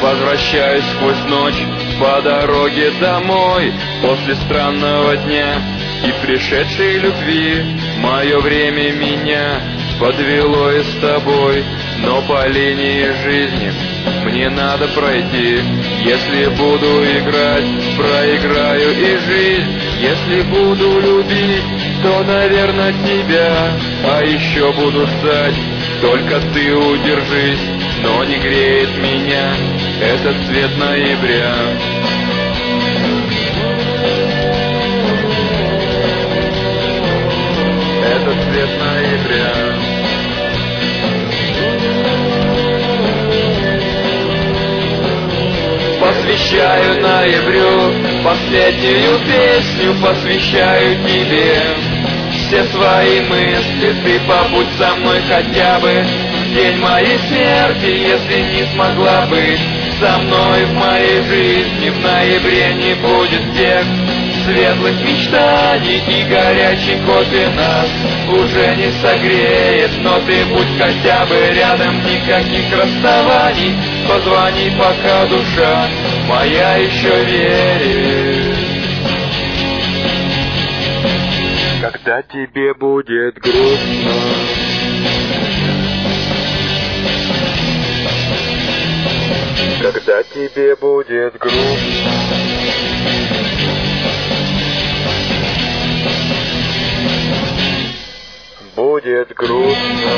Возвращаюсь сквозь ночь по дороге домой после странного дня и пришедшей любви. Мое время меня подвело и с тобой, но по линии жизни мне надо пройти. Если буду играть, проиграю и жизнь. Если буду любить, то, наверное, тебя. А еще буду ждать, только ты удержись. Но не греет меня этот цвет ноября. Этот цвет ноября. Посвящаю ноябрю последнюю песню, посвящаю тебе все свои мысли. Ты побудь со мной хотя бы в день моей смерти, если не смогла быть со мной в моей жизни. В ноябре не будет тех светлых мечтаний, и горячий кофе нас уже не согреет. Но ты будь хотя бы рядом, никаких расставаний. Позвони, пока душа моя еще верит. Когда тебе будет грустно, когда тебе будет грустно, будет грустно.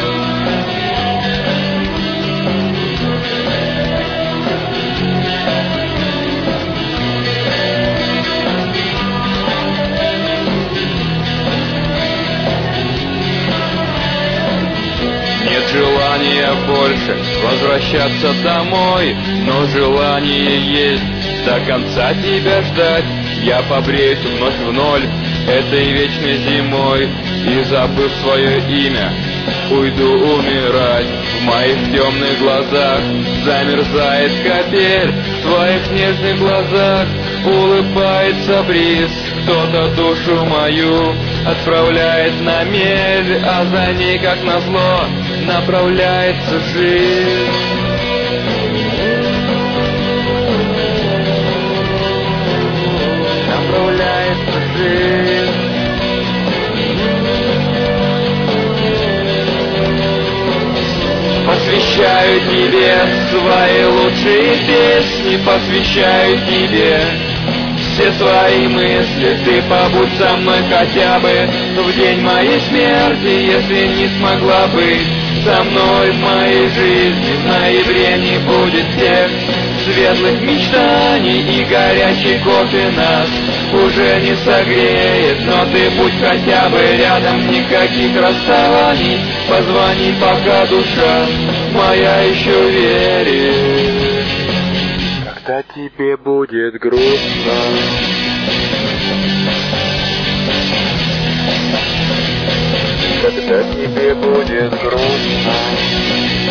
Нет желания больше возвращаться домой, но желание есть до конца тебя ждать. Я побреюсь вновь в ноль этой вечной зимой, и, забыв свое имя, уйду умирать. В моих темных глазах замерзает капель, в твоих нежных глазах улыбается бриз. Кто-то душу мою отправляет на мель, а за ней, как назло, направляется жизнь. Направляется жизнь. Посвящаю тебе свои лучшие песни, посвящаю тебе все свои мысли. Ты побудь со мной хотя бы в день моей смерти, если не смогла быть со мной в моей жизни. В ноябре не будет тех светлых мечтаний, и горячий кофе нас уже не согреет. Но ты будь хотя бы рядом, никаких расставаний. Позвони, пока душа моя еще верит. Когда тебе будет грустно, когда тебе будет грустно,